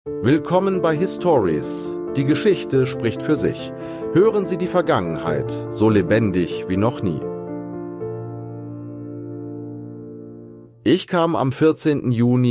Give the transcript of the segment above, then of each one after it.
Willkommen bei Histories. Die Geschichte spricht für sich. Hören Sie die Vergangenheit, so lebendig wie noch nie. Ich kam am 14. Juni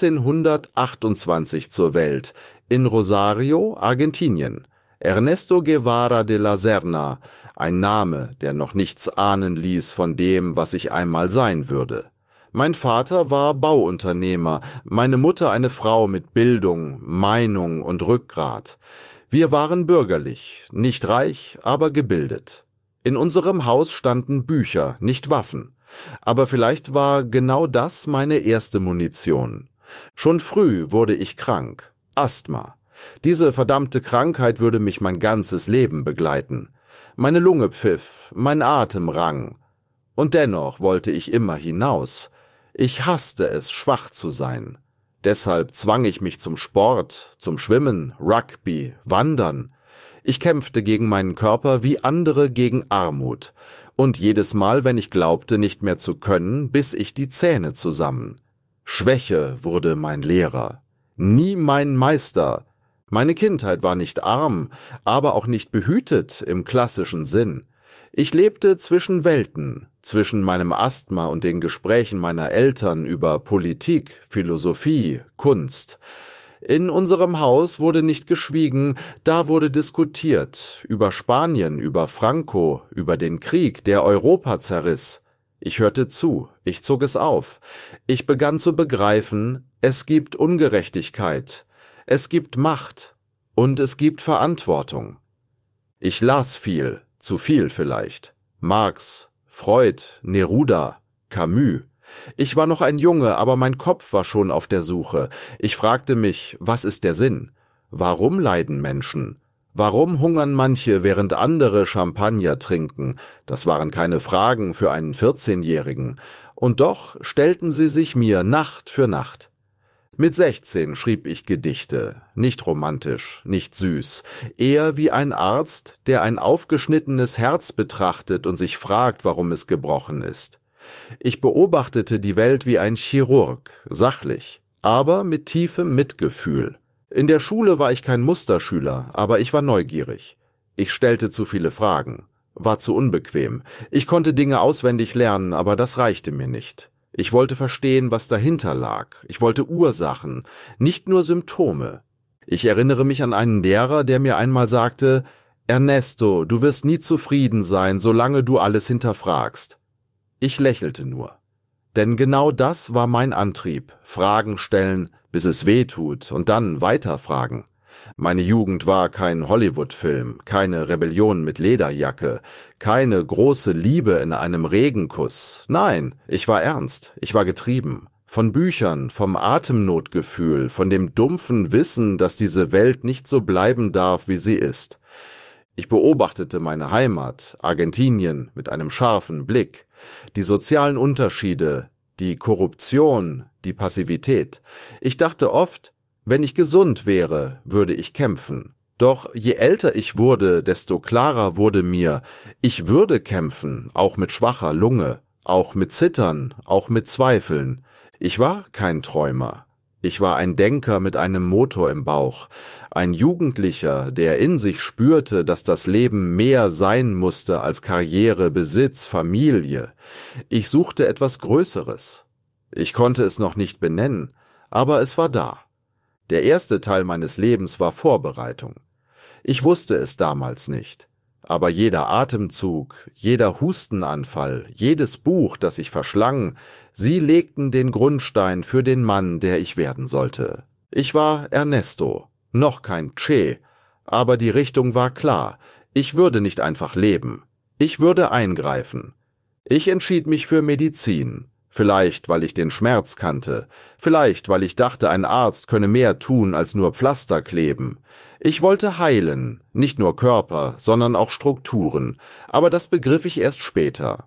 1928 zur Welt, in Rosario, Argentinien. Ernesto Guevara de la Serna, ein Name, der noch nichts ahnen ließ von dem, was ich einmal sein würde. Mein Vater war Bauunternehmer, meine Mutter eine Frau mit Bildung, Meinung und Rückgrat. Wir waren bürgerlich, nicht reich, aber gebildet. In unserem Haus standen Bücher, nicht Waffen. Aber vielleicht war genau das meine erste Munition. Schon früh wurde ich krank. Asthma. Diese verdammte Krankheit würde mich mein ganzes Leben begleiten. Meine Lunge pfiff, mein Atem rang. Und dennoch wollte ich immer hinaus. Ich hasste es, schwach zu sein. Deshalb zwang ich mich zum Sport, zum Schwimmen, Rugby, Wandern. Ich kämpfte gegen meinen Körper wie andere gegen Armut. Und jedes Mal, wenn ich glaubte, nicht mehr zu können, biss ich die Zähne zusammen. Schwäche wurde mein Lehrer. Nie mein Meister. Meine Kindheit war nicht arm, aber auch nicht behütet im klassischen Sinn. Ich lebte zwischen Welten, zwischen meinem Asthma und den Gesprächen meiner Eltern über Politik, Philosophie, Kunst. In unserem Haus wurde nicht geschwiegen, da wurde diskutiert, über Spanien, über Franco, über den Krieg, der Europa zerriss. Ich hörte zu, ich zog es auf. Ich begann zu begreifen, es gibt Ungerechtigkeit, es gibt Macht und es gibt Verantwortung. Ich las viel. Zu viel vielleicht. Marx, Freud, Neruda, Camus. Ich war noch ein Junge, aber mein Kopf war schon auf der Suche. Ich fragte mich, was ist der Sinn? Warum leiden Menschen? Warum hungern manche, während andere Champagner trinken? Das waren keine Fragen für einen 14-Jährigen. Und doch stellten sie sich mir Nacht für Nacht. Mit 16 schrieb ich Gedichte, nicht romantisch, nicht süß, eher wie ein Arzt, der ein aufgeschnittenes Herz betrachtet und sich fragt, warum es gebrochen ist. Ich beobachtete die Welt wie ein Chirurg, sachlich, aber mit tiefem Mitgefühl. In der Schule war ich kein Musterschüler, aber ich war neugierig. Ich stellte zu viele Fragen, war zu unbequem. Ich konnte Dinge auswendig lernen, aber das reichte mir nicht. Ich wollte verstehen, was dahinter lag. Ich wollte Ursachen, nicht nur Symptome. Ich erinnere mich an einen Lehrer, der mir einmal sagte, »Ernesto, du wirst nie zufrieden sein, solange du alles hinterfragst.« Ich lächelte nur. Denn genau das war mein Antrieb, Fragen stellen, bis es weh tut und dann weiterfragen. Meine Jugend war kein Hollywood-Film, keine Rebellion mit Lederjacke, keine große Liebe in einem Regenkuss. Nein, ich war ernst, ich war getrieben. Von Büchern, vom Atemnotgefühl, von dem dumpfen Wissen, dass diese Welt nicht so bleiben darf, wie sie ist. Ich beobachtete meine Heimat, Argentinien, mit einem scharfen Blick. Die sozialen Unterschiede, die Korruption, die Passivität. Ich dachte oft, wenn ich gesund wäre, würde ich kämpfen. Doch je älter ich wurde, desto klarer wurde mir, ich würde kämpfen, auch mit schwacher Lunge, auch mit Zittern, auch mit Zweifeln. Ich war kein Träumer. Ich war ein Denker mit einem Motor im Bauch, ein Jugendlicher, der in sich spürte, dass das Leben mehr sein musste als Karriere, Besitz, Familie. Ich suchte etwas Größeres. Ich konnte es noch nicht benennen, aber es war da. Der erste Teil meines Lebens war Vorbereitung. Ich wusste es damals nicht. Aber jeder Atemzug, jeder Hustenanfall, jedes Buch, das ich verschlang, sie legten den Grundstein für den Mann, der ich werden sollte. Ich war Ernesto, noch kein Che, aber die Richtung war klar. Ich würde nicht einfach leben. Ich würde eingreifen. Ich entschied mich für Medizin. Vielleicht, weil ich den Schmerz kannte. Vielleicht, weil ich dachte, ein Arzt könne mehr tun, als nur Pflaster kleben. Ich wollte heilen, nicht nur Körper, sondern auch Strukturen. Aber das begriff ich erst später.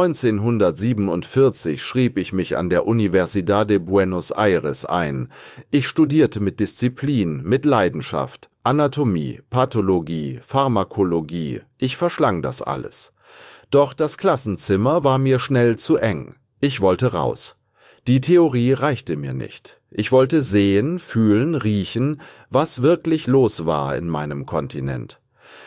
1947 schrieb ich mich an der Universidad de Buenos Aires ein. Ich studierte mit Disziplin, mit Leidenschaft, Anatomie, Pathologie, Pharmakologie. Ich verschlang das alles. Doch das Klassenzimmer war mir schnell zu eng. Ich wollte raus. Die Theorie reichte mir nicht. Ich wollte sehen, fühlen, riechen, was wirklich los war in meinem Kontinent.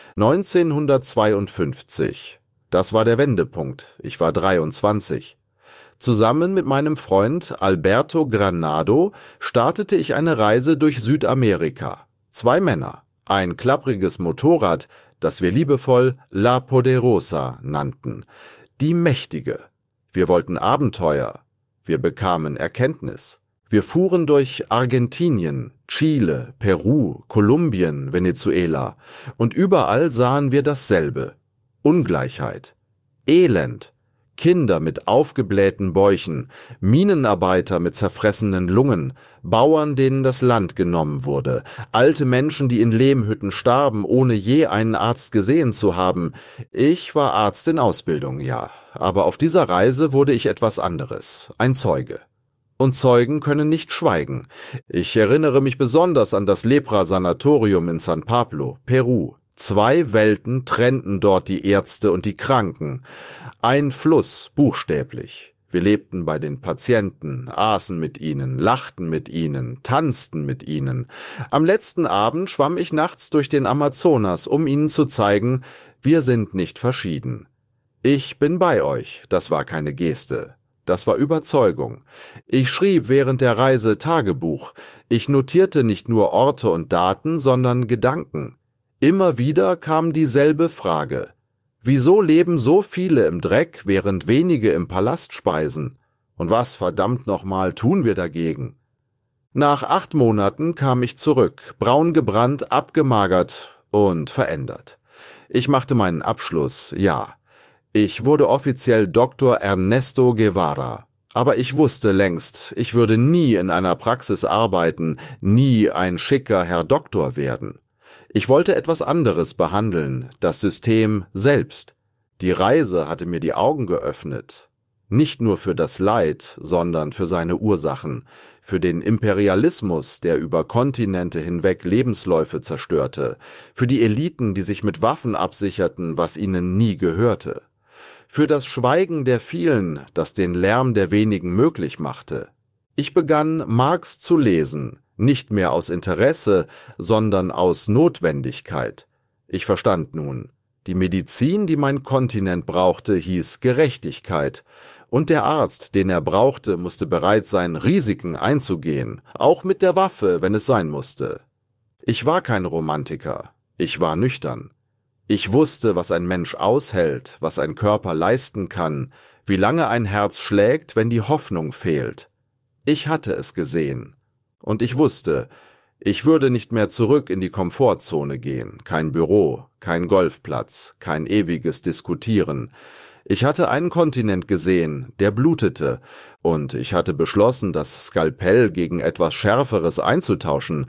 1952. Das war der Wendepunkt. Ich war 23. Zusammen mit meinem Freund Alberto Granado startete ich eine Reise durch Südamerika. 2 Männer, ein klappriges Motorrad, das wir liebevoll La Poderosa nannten. Die Mächtige. Wir wollten Abenteuer. Wir bekamen Erkenntnis. Wir fuhren durch Argentinien, Chile, Peru, Kolumbien, Venezuela. Und überall sahen wir dasselbe. Ungleichheit. Elend. Kinder mit aufgeblähten Bäuchen, Minenarbeiter mit zerfressenen Lungen, Bauern, denen das Land genommen wurde, alte Menschen, die in Lehmhütten starben, ohne je einen Arzt gesehen zu haben. Ich war Arzt in Ausbildung, ja, aber auf dieser Reise wurde ich etwas anderes, ein Zeuge. Und Zeugen können nicht schweigen. Ich erinnere mich besonders an das Lepra-Sanatorium in San Pablo, Peru. 2 Welten trennten dort die Ärzte und die Kranken. Ein Fluss, buchstäblich. Wir lebten bei den Patienten, aßen mit ihnen, lachten mit ihnen, tanzten mit ihnen. Am letzten Abend schwamm ich nachts durch den Amazonas, um ihnen zu zeigen, wir sind nicht verschieden. Ich bin bei euch, das war keine Geste. Das war Überzeugung. Ich schrieb während der Reise Tagebuch. Ich notierte nicht nur Orte und Daten, sondern Gedanken. Immer wieder kam dieselbe Frage. Wieso leben so viele im Dreck, während wenige im Palast speisen? Und was verdammt nochmal tun wir dagegen? Nach 8 Monaten kam ich zurück, braun gebrannt, abgemagert und verändert. Ich machte meinen Abschluss, ja. Ich wurde offiziell Dr. Ernesto Guevara. Aber ich wusste längst, ich würde nie in einer Praxis arbeiten, nie ein schicker Herr Doktor werden. Ich wollte etwas anderes behandeln, das System selbst. Die Reise hatte mir die Augen geöffnet. Nicht nur für das Leid, sondern für seine Ursachen, für den Imperialismus, der über Kontinente hinweg Lebensläufe zerstörte, für die Eliten, die sich mit Waffen absicherten, was ihnen nie gehörte, für das Schweigen der vielen, das den Lärm der wenigen möglich machte. Ich begann, Marx zu lesen, nicht mehr aus Interesse, sondern aus Notwendigkeit. Ich verstand nun, die Medizin, die mein Kontinent brauchte, hieß Gerechtigkeit, und der Arzt, den er brauchte, musste bereit sein, Risiken einzugehen, auch mit der Waffe, wenn es sein musste. Ich war kein Romantiker, ich war nüchtern. Ich wusste, was ein Mensch aushält, was ein Körper leisten kann, wie lange ein Herz schlägt, wenn die Hoffnung fehlt. Ich hatte es gesehen. Und ich wusste, ich würde nicht mehr zurück in die Komfortzone gehen, kein Büro, kein Golfplatz, kein ewiges Diskutieren. Ich hatte einen Kontinent gesehen, der blutete, und ich hatte beschlossen, das Skalpell gegen etwas Schärferes einzutauschen.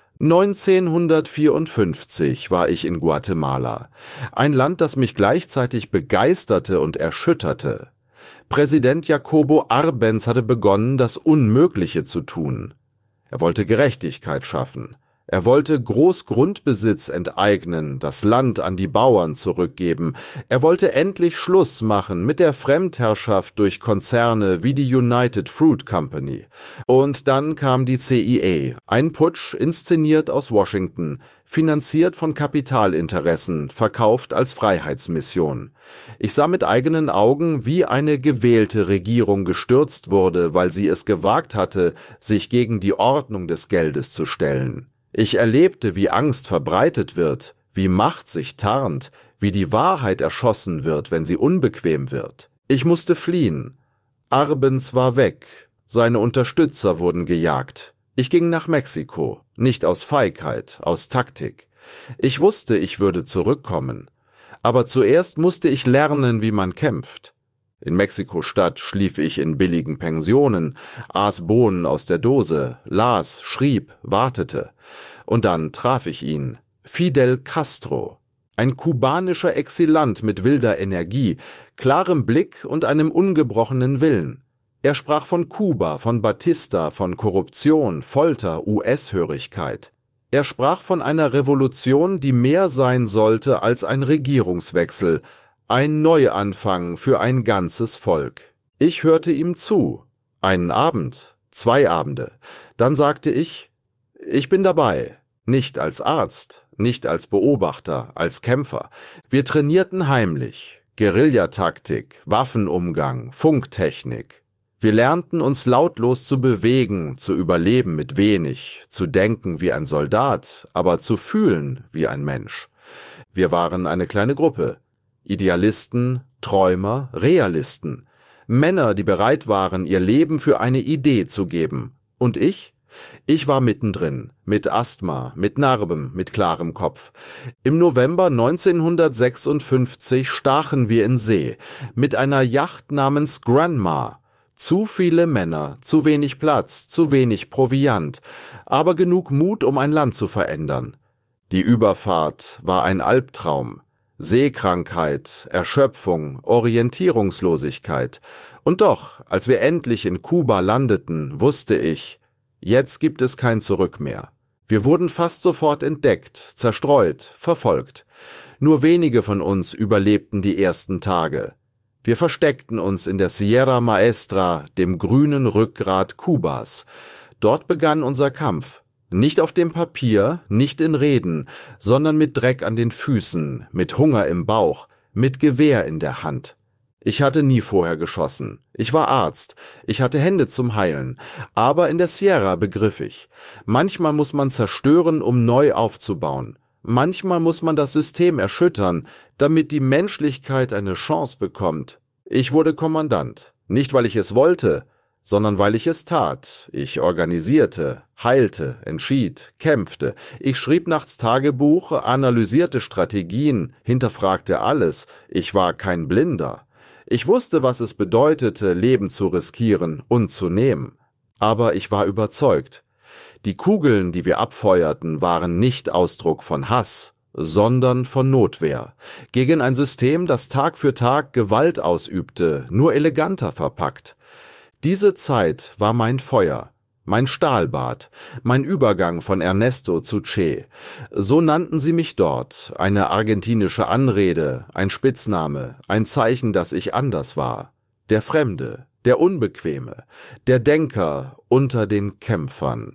1954 war ich in Guatemala, ein Land, das mich gleichzeitig begeisterte und erschütterte. Präsident Jacobo Arbenz hatte begonnen, das Unmögliche zu tun. Er wollte Gerechtigkeit schaffen. Er wollte Großgrundbesitz enteignen, das Land an die Bauern zurückgeben. Er wollte endlich Schluss machen mit der Fremdherrschaft durch Konzerne wie die United Fruit Company. Und dann kam die CIA, ein Putsch inszeniert aus Washington, finanziert von Kapitalinteressen, verkauft als Freiheitsmission. Ich sah mit eigenen Augen, wie eine gewählte Regierung gestürzt wurde, weil sie es gewagt hatte, sich gegen die Ordnung des Geldes zu stellen. Ich erlebte, wie Angst verbreitet wird, wie Macht sich tarnt, wie die Wahrheit erschossen wird, wenn sie unbequem wird. Ich musste fliehen. Arbenz war weg. Seine Unterstützer wurden gejagt. Ich ging nach Mexiko, nicht aus Feigheit, aus Taktik. Ich wusste, ich würde zurückkommen. Aber zuerst musste ich lernen, wie man kämpft. In Mexiko-Stadt schlief ich in billigen Pensionen, aß Bohnen aus der Dose, las, schrieb, wartete. Und dann traf ich ihn, Fidel Castro, ein kubanischer Exilant mit wilder Energie, klarem Blick und einem ungebrochenen Willen. Er sprach von Kuba, von Batista, von Korruption, Folter, US-Hörigkeit. Er sprach von einer Revolution, die mehr sein sollte als ein Regierungswechsel, ein Neuanfang für ein ganzes Volk. Ich hörte ihm zu. Einen Abend, 2 Abende. Dann sagte ich bin dabei. Nicht als Arzt, nicht als Beobachter, als Kämpfer. Wir trainierten heimlich. Guerillataktik, Waffenumgang, Funktechnik. Wir lernten uns lautlos zu bewegen, zu überleben mit wenig, zu denken wie ein Soldat, aber zu fühlen wie ein Mensch. Wir waren eine kleine Gruppe. Idealisten, Träumer, Realisten. Männer, die bereit waren, ihr Leben für eine Idee zu geben. Und ich? Ich war mittendrin, mit Asthma, mit Narben, mit klarem Kopf. Im November 1956 stachen wir in See, mit einer Yacht namens Grandma. Zu viele Männer, zu wenig Platz, zu wenig Proviant, aber genug Mut, um ein Land zu verändern. Die Überfahrt war ein Albtraum. Seekrankheit, Erschöpfung, Orientierungslosigkeit. Und doch, als wir endlich in Kuba landeten, wusste ich, jetzt gibt es kein Zurück mehr. Wir wurden fast sofort entdeckt, zerstreut, verfolgt. Nur wenige von uns überlebten die ersten Tage. Wir versteckten uns in der Sierra Maestra, dem grünen Rückgrat Kubas. Dort begann unser Kampf. Nicht auf dem Papier, nicht in Reden, sondern mit Dreck an den Füßen, mit Hunger im Bauch, mit Gewehr in der Hand. Ich hatte nie vorher geschossen. Ich war Arzt. Ich hatte Hände zum Heilen. Aber in der Sierra begriff ich. Manchmal muss man zerstören, um neu aufzubauen. Manchmal muss man das System erschüttern, damit die Menschlichkeit eine Chance bekommt. Ich wurde Kommandant. Nicht, weil ich es wollte, sondern weil ich es tat. Ich organisierte, heilte, entschied, kämpfte. Ich schrieb nachts Tagebuch, analysierte Strategien, hinterfragte alles. Ich war kein Blinder. Ich wusste, was es bedeutete, Leben zu riskieren und zu nehmen. Aber ich war überzeugt. Die Kugeln, die wir abfeuerten, waren nicht Ausdruck von Hass, sondern von Notwehr. Gegen ein System, das Tag für Tag Gewalt ausübte, nur eleganter verpackt. Diese Zeit war mein Feuer, mein Stahlbad, mein Übergang von Ernesto zu Che. So nannten sie mich dort, eine argentinische Anrede, ein Spitzname, ein Zeichen, dass ich anders war. Der Fremde, der Unbequeme, der Denker unter den Kämpfern.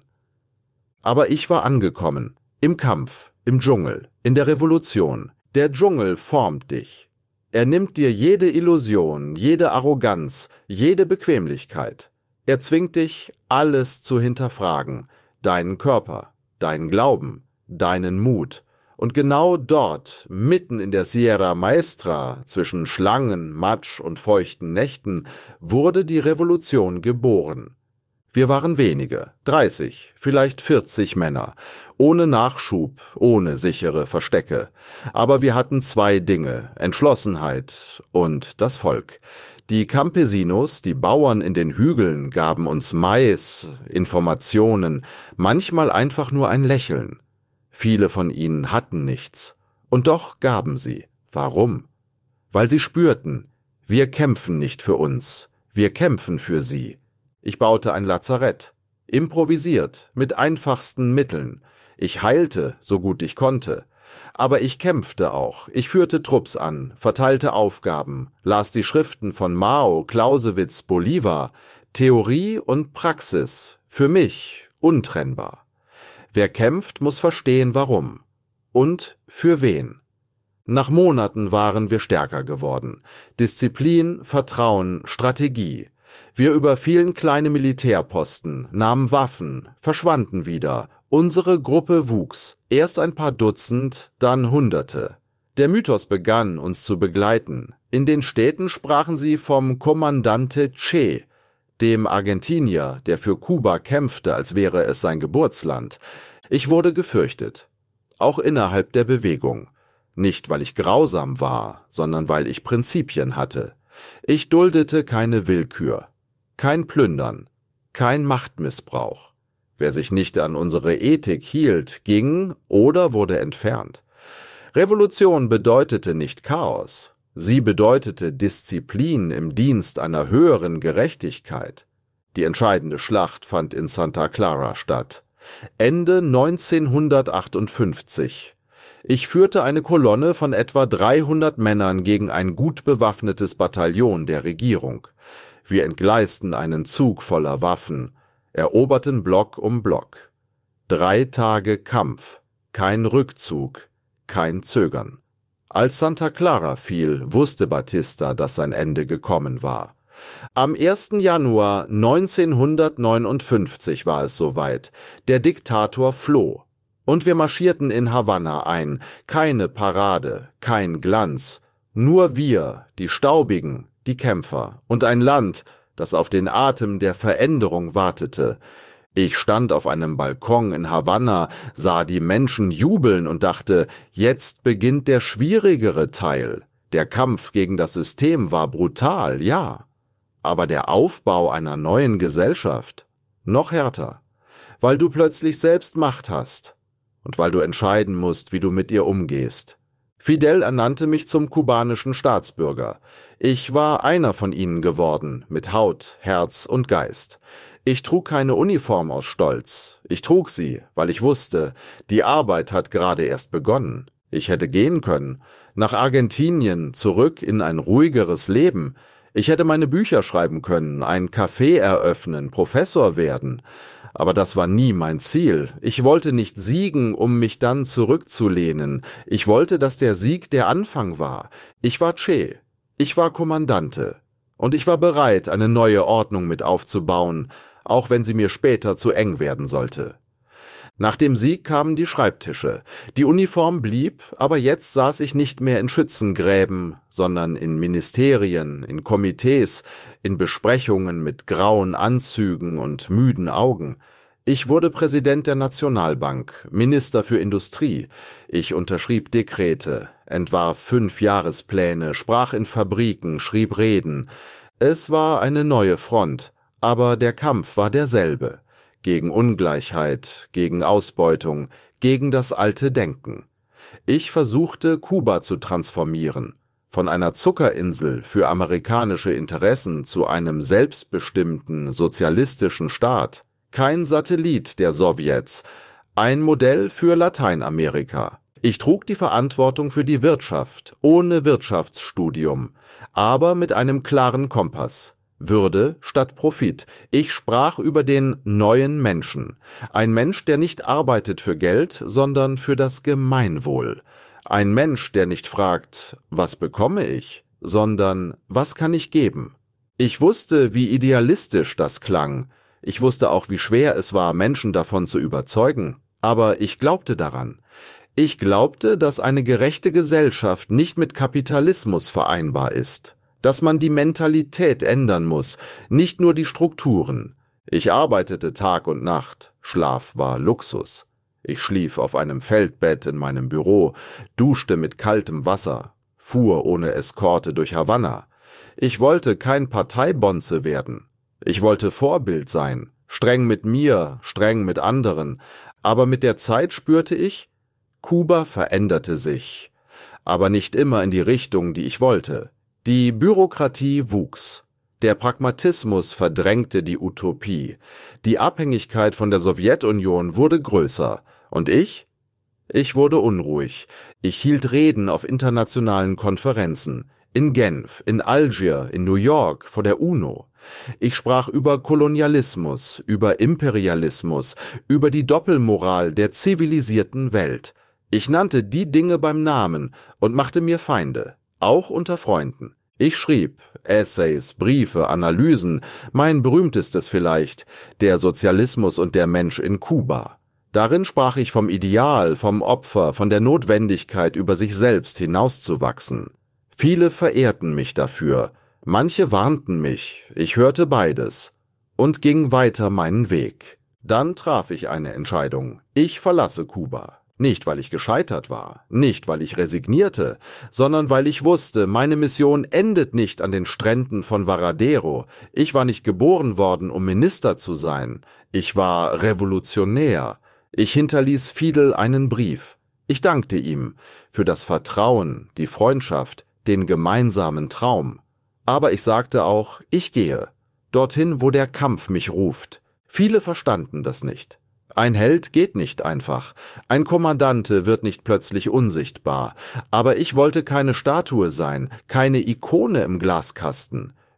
Aber ich war angekommen, im Kampf, im Dschungel, in der Revolution. Der Dschungel formt dich. Er nimmt dir jede Illusion, jede Arroganz, jede Bequemlichkeit. Er zwingt dich, alles zu hinterfragen, deinen Körper, deinen Glauben, deinen Mut. Und genau dort, mitten in der Sierra Maestra, zwischen Schlangen, Matsch und feuchten Nächten, wurde die Revolution geboren. Wir waren wenige, 30, vielleicht 40 Männer, ohne Nachschub, ohne sichere Verstecke. Aber wir hatten 2 Dinge, Entschlossenheit und das Volk. Die Campesinos, die Bauern in den Hügeln, gaben uns Mais, Informationen, manchmal einfach nur ein Lächeln. Viele von ihnen hatten nichts. Und doch gaben sie. Warum? Weil sie spürten, wir kämpfen nicht für uns, wir kämpfen für sie. Ich baute ein Lazarett, improvisiert, mit einfachsten Mitteln. Ich heilte, so gut ich konnte. Aber ich kämpfte auch, ich führte Trupps an, verteilte Aufgaben, las die Schriften von Mao, Clausewitz, Bolivar. Theorie und Praxis, für mich untrennbar. Wer kämpft, muss verstehen, warum. Und für wen. Nach Monaten waren wir stärker geworden. Disziplin, Vertrauen, Strategie. Wir überfielen kleine Militärposten, nahmen Waffen, verschwanden wieder. Unsere Gruppe wuchs, erst ein paar Dutzend, dann Hunderte. Der Mythos begann, uns zu begleiten. In den Städten sprachen sie vom Kommandante Che, dem Argentinier, der für Kuba kämpfte, als wäre es sein Geburtsland. Ich wurde gefürchtet, auch innerhalb der Bewegung. Nicht, weil ich grausam war, sondern weil ich Prinzipien hatte. Ich duldete keine Willkür, kein Plündern, kein Machtmissbrauch. Wer sich nicht an unsere Ethik hielt, ging oder wurde entfernt. Revolution bedeutete nicht Chaos. Sie bedeutete Disziplin im Dienst einer höheren Gerechtigkeit. Die entscheidende Schlacht fand in Santa Clara statt. Ende 1958. Ich führte eine Kolonne von etwa 300 Männern gegen ein gut bewaffnetes Bataillon der Regierung. Wir entgleisten einen Zug voller Waffen, eroberten Block um Block. 3 Tage Kampf, kein Rückzug, kein Zögern. Als Santa Clara fiel, wusste Batista, dass sein Ende gekommen war. Am 1. Januar 1959 war es soweit. Der Diktator floh. Und wir marschierten in Havanna ein. Keine Parade, kein Glanz. Nur wir, die Staubigen, die Kämpfer. Und ein Land, das auf den Atem der Veränderung wartete. Ich stand auf einem Balkon in Havanna, sah die Menschen jubeln und dachte, jetzt beginnt der schwierigere Teil. Der Kampf gegen das System war brutal, ja. Aber der Aufbau einer neuen Gesellschaft noch härter, weil du plötzlich selbst Macht hast und weil du entscheiden musst, wie du mit ihr umgehst. Fidel ernannte mich zum kubanischen Staatsbürger. Ich war einer von ihnen geworden, mit Haut, Herz und Geist. Ich trug keine Uniform aus Stolz. Ich trug sie, weil ich wusste, die Arbeit hat gerade erst begonnen. Ich hätte gehen können, nach Argentinien, zurück in ein ruhigeres Leben. Ich hätte meine Bücher schreiben können, ein Café eröffnen, Professor werden. Aber das war nie mein Ziel. Ich wollte nicht siegen, um mich dann zurückzulehnen. Ich wollte, dass der Sieg der Anfang war. Ich war Che. Ich war Kommandante. Und ich war bereit, eine neue Ordnung mit aufzubauen, auch wenn sie mir später zu eng werden sollte. Nach dem Sieg kamen die Schreibtische. Die Uniform blieb, aber jetzt saß ich nicht mehr in Schützengräben, sondern in Ministerien, in Komitees, in Besprechungen mit grauen Anzügen und müden Augen. Ich wurde Präsident der Nationalbank, Minister für Industrie. Ich unterschrieb Dekrete, entwarf 5 Jahrespläne, sprach in Fabriken, schrieb Reden. Es war eine neue Front, aber der Kampf war derselbe. Gegen Ungleichheit, gegen Ausbeutung, gegen das alte Denken. Ich versuchte, Kuba zu transformieren, von einer Zuckerinsel für amerikanische Interessen zu einem selbstbestimmten, sozialistischen Staat. Kein Satellit der Sowjets, ein Modell für Lateinamerika. Ich trug die Verantwortung für die Wirtschaft, ohne Wirtschaftsstudium, aber mit einem klaren Kompass. Würde statt Profit. Ich sprach über den neuen Menschen. Ein Mensch, der nicht arbeitet für Geld, sondern für das Gemeinwohl. Ein Mensch, der nicht fragt, was bekomme ich, sondern was kann ich geben. Ich wusste, wie idealistisch das klang. Ich wusste auch, wie schwer es war, Menschen davon zu überzeugen. Aber ich glaubte daran. Ich glaubte, dass eine gerechte Gesellschaft nicht mit Kapitalismus vereinbar ist. Dass man die Mentalität ändern muss, nicht nur die Strukturen. Ich arbeitete Tag und Nacht, Schlaf war Luxus. Ich schlief auf einem Feldbett in meinem Büro, duschte mit kaltem Wasser, fuhr ohne Eskorte durch Havanna. Ich wollte kein Parteibonze werden. Ich wollte Vorbild sein, streng mit mir, streng mit anderen. Aber mit der Zeit spürte ich, Kuba veränderte sich. Aber nicht immer in die Richtung, die ich wollte. Die Bürokratie wuchs. Der Pragmatismus verdrängte die Utopie. Die Abhängigkeit von der Sowjetunion wurde größer. Und ich? Ich wurde unruhig. Ich hielt Reden auf internationalen Konferenzen. In Genf, in Algier, in New York, vor der UNO. Ich sprach über Kolonialismus, über Imperialismus, über die Doppelmoral der zivilisierten Welt. Ich nannte die Dinge beim Namen und machte mir Feinde. Auch unter Freunden. Ich schrieb Essays, Briefe, Analysen, mein berühmtestes vielleicht, der Sozialismus und der Mensch in Kuba. Darin sprach ich vom Ideal, vom Opfer, von der Notwendigkeit, über sich selbst hinauszuwachsen. Viele verehrten mich dafür, manche warnten mich, ich hörte beides und ging weiter meinen Weg. Dann traf ich eine Entscheidung, ich verlasse Kuba. Nicht, weil ich gescheitert war, nicht, weil ich resignierte, sondern weil ich wusste, meine Mission endet nicht an den Stränden von Varadero. Ich war nicht geboren worden, um Minister zu sein. Ich war Revolutionär. Ich hinterließ Fidel einen Brief. Ich dankte ihm für das Vertrauen, die Freundschaft, den gemeinsamen Traum. Aber ich sagte auch, ich gehe, dorthin, wo der Kampf mich ruft. Viele verstanden das nicht. Ein Held geht nicht einfach, ein Kommandante wird nicht plötzlich unsichtbar, aber ich wollte keine Statue sein, keine Ikone im Glaskasten.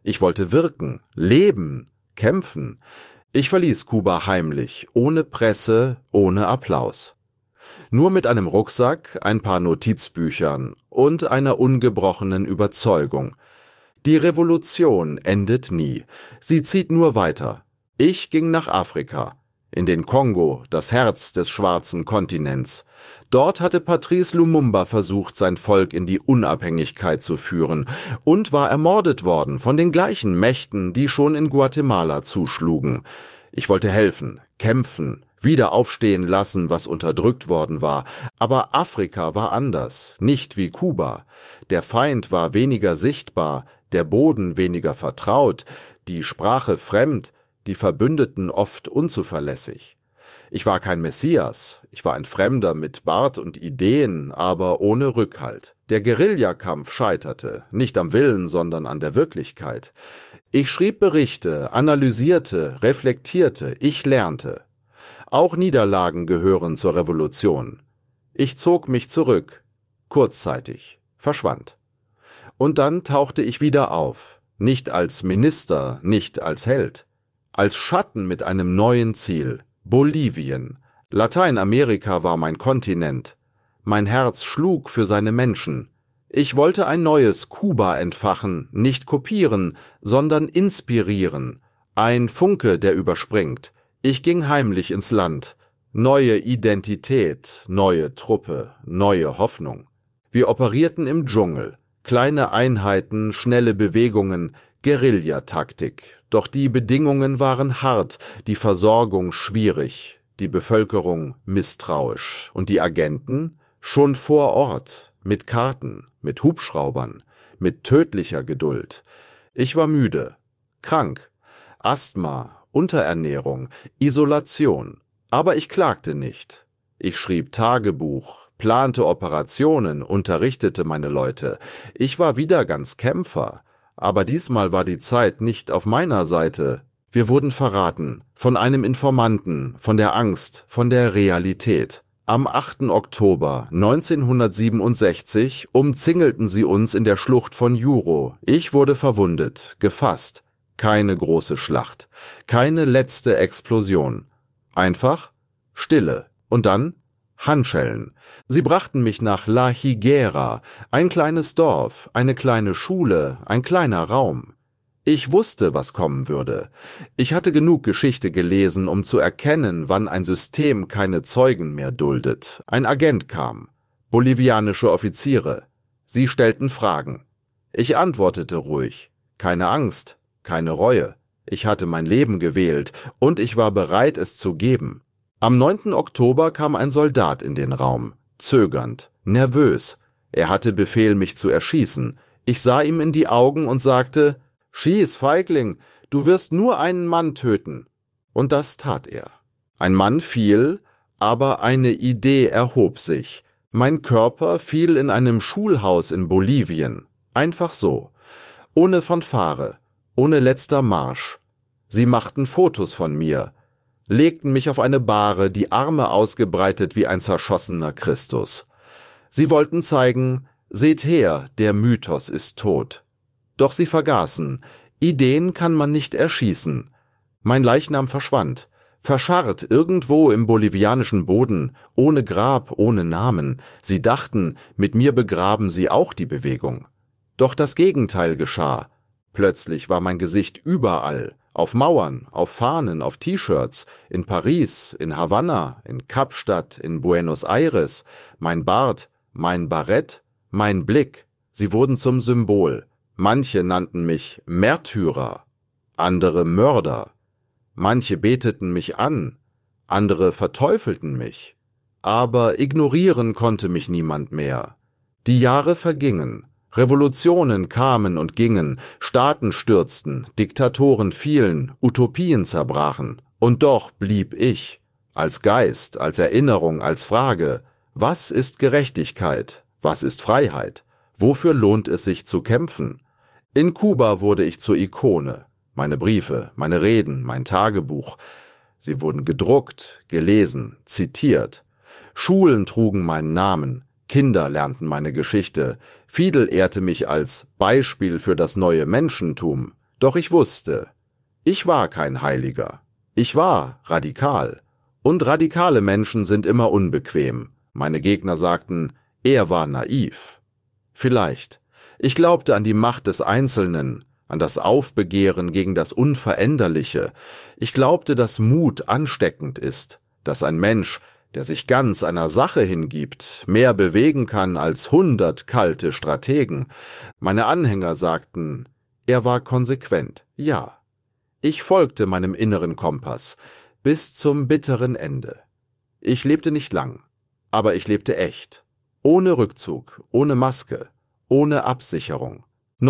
Ich wollte wirken, leben, kämpfen. Ich verließ Kuba heimlich, ohne Presse, ohne Applaus. Nur mit einem Rucksack, ein paar Notizbüchern und einer ungebrochenen Überzeugung. Die Revolution endet nie, sie zieht nur weiter. Ich ging nach Afrika, in den Kongo, das Herz des schwarzen Kontinents. Dort hatte Patrice Lumumba versucht, sein Volk in die Unabhängigkeit zu führen und war ermordet worden von den gleichen Mächten, die schon in Guatemala zuschlugen. Ich wollte helfen, kämpfen, wieder aufstehen lassen, was unterdrückt worden war. Aber Afrika war anders, nicht wie Kuba. Der Feind war weniger sichtbar, der Boden weniger vertraut, die Sprache fremd, die Verbündeten oft unzuverlässig. Ich war kein Messias, ich war ein Fremder mit Bart und Ideen, aber ohne Rückhalt. Der Guerillakampf scheiterte, nicht am Willen, sondern an der Wirklichkeit. Ich schrieb Berichte, analysierte, reflektierte, ich lernte. Auch Niederlagen gehören zur Revolution. Ich zog mich zurück, kurzzeitig, verschwand. Und dann tauchte ich wieder auf, nicht als Minister, nicht als Held, als Schatten mit einem neuen Ziel, Bolivien. Lateinamerika war mein Kontinent. Mein Herz schlug für seine Menschen. Ich wollte ein neues Kuba entfachen, nicht kopieren, sondern inspirieren. Ein Funke, der überspringt. Ich ging heimlich ins Land. Neue Identität, neue Truppe, neue Hoffnung. Wir operierten im Dschungel. Kleine Einheiten, schnelle Bewegungen, Guerillataktik. Doch die Bedingungen waren hart, die Versorgung schwierig, die Bevölkerung misstrauisch. Und die Agenten? Schon vor Ort, mit Karten, mit Hubschraubern, mit tödlicher Geduld. Ich war müde, krank, Asthma, Unterernährung, Isolation. Aber ich klagte nicht. Ich schrieb Tagebuch, plante Operationen, unterrichtete meine Leute. Ich war wieder ganz Kämpfer. Aber diesmal war die Zeit nicht auf meiner Seite. Wir wurden verraten, von einem Informanten, von der Angst, von der Realität. Am 8. Oktober 1967 umzingelten sie uns in der Schlucht von Juro. Ich wurde verwundet, gefasst. Keine große Schlacht, keine letzte Explosion. Einfach Stille und dann Handschellen. Sie brachten mich nach La Higuera, ein kleines Dorf, eine kleine Schule, ein kleiner Raum. Ich wusste, was kommen würde. Ich hatte genug Geschichte gelesen, um zu erkennen, wann ein System keine Zeugen mehr duldet. Ein Agent kam, bolivianische Offiziere. Sie stellten Fragen. Ich antwortete ruhig. Keine Angst, keine Reue. Ich hatte mein Leben gewählt und ich war bereit, es zu geben. Am 9. Oktober kam ein Soldat in den Raum, zögernd, nervös. Er hatte Befehl, mich zu erschießen. Ich sah ihm in die Augen und sagte: »Schieß, Feigling, du wirst nur einen Mann töten.« Und das tat er. Ein Mann fiel, aber eine Idee erhob sich. Mein Körper fiel in einem Schulhaus in Bolivien. Einfach so. Ohne Fanfare, ohne letzter Marsch. Sie machten Fotos von mir, legten mich auf eine Bahre, die Arme ausgebreitet wie ein zerschossener Christus. Sie wollten zeigen: Seht her, der Mythos ist tot. Doch sie vergaßen, Ideen kann man nicht erschießen. Mein Leichnam verschwand, verscharrt irgendwo im bolivianischen Boden, ohne Grab, ohne Namen. Sie dachten, mit mir begraben sie auch die Bewegung. Doch das Gegenteil geschah. Plötzlich war mein Gesicht überall, auf Mauern, auf Fahnen, auf T-Shirts, in Paris, in Havanna, in Kapstadt, in Buenos Aires. Mein Bart, mein Barett, mein Blick, sie wurden zum Symbol. Manche nannten mich Märtyrer, andere Mörder. Manche beteten mich an, andere verteufelten mich. Aber ignorieren konnte mich niemand mehr. Die Jahre vergingen. Revolutionen kamen und gingen, Staaten stürzten, Diktatoren fielen, Utopien zerbrachen. Und doch blieb ich, als Geist, als Erinnerung, als Frage: Was ist Gerechtigkeit? Was ist Freiheit? Wofür lohnt es sich zu kämpfen? In Kuba wurde ich zur Ikone. Meine Briefe, meine Reden, mein Tagebuch. Sie wurden gedruckt, gelesen, zitiert. Schulen trugen meinen Namen. Kinder lernten meine Geschichte. Fidel ehrte mich als Beispiel für das neue Menschentum. Doch ich wusste, ich war kein Heiliger. Ich war radikal. Und radikale Menschen sind immer unbequem. Meine Gegner sagten, er war naiv. Vielleicht. Ich glaubte an die Macht des Einzelnen, an das Aufbegehren gegen das Unveränderliche. Ich glaubte, dass Mut ansteckend ist, dass ein Mensch, der sich ganz einer Sache hingibt, mehr bewegen kann als 100 kalte Strategen. Meine Anhänger sagten, er war konsequent, ja. Ich folgte meinem inneren Kompass bis zum bitteren Ende. Ich lebte nicht lang, aber ich lebte echt. Ohne Rückzug, ohne Maske, ohne Absicherung.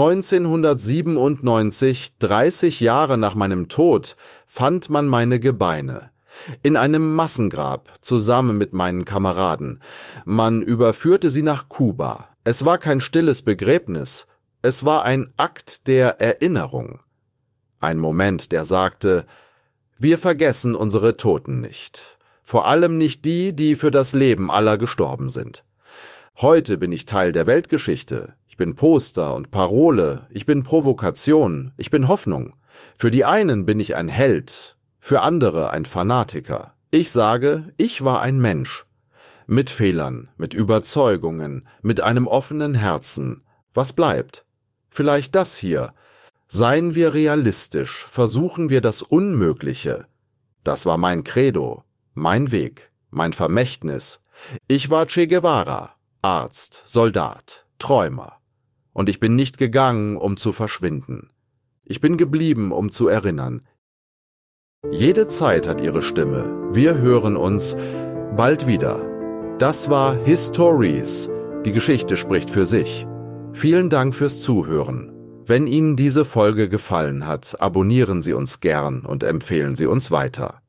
1997, 30 Jahre nach meinem Tod, fand man meine Gebeine. In einem Massengrab, zusammen mit meinen Kameraden. Man überführte sie nach Kuba. Es war kein stilles Begräbnis, es war ein Akt der Erinnerung. Ein Moment, der sagte, wir vergessen unsere Toten nicht. Vor allem nicht die, die für das Leben aller gestorben sind. Heute bin ich Teil der Weltgeschichte. Ich bin Poster und Parole, ich bin Provokation, ich bin Hoffnung. Für die einen bin ich ein Held, für andere ein Fanatiker. Ich sage, ich war ein Mensch. Mit Fehlern, mit Überzeugungen, mit einem offenen Herzen. Was bleibt? Vielleicht das hier. Seien wir realistisch, versuchen wir das Unmögliche. Das war mein Credo, mein Weg, mein Vermächtnis. Ich war Che Guevara, Arzt, Soldat, Träumer. Und ich bin nicht gegangen, um zu verschwinden. Ich bin geblieben, um zu erinnern. Jede Zeit hat ihre Stimme. Wir hören uns bald wieder. Das war Histories. Die Geschichte spricht für sich. Vielen Dank fürs Zuhören. Wenn Ihnen diese Folge gefallen hat, abonnieren Sie uns gern und empfehlen Sie uns weiter.